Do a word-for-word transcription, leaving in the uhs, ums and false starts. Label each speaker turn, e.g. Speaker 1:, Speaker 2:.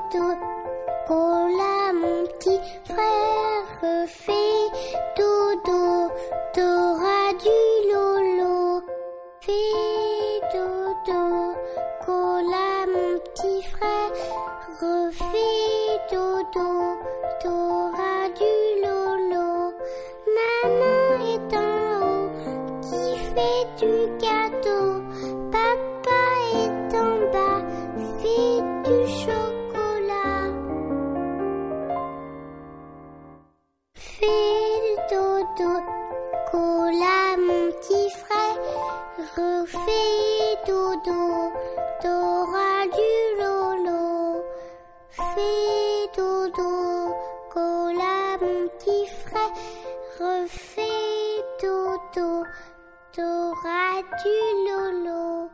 Speaker 1: dodo. Cola, mon petit frère, fais dodo, t'auras du lolo. Fais dodo, Cola, mon petit frère, fais dodo, t'auras du lolo. Maman est en haut, qui fait du gâteau. Papa est en bas, fait du chocolat. Fais dodo, Cola, mon petit frère, refais dodo, t'auras du lolo. Fais dodo, Cola, mon petit frère, refais dodo, t'auras du lolo.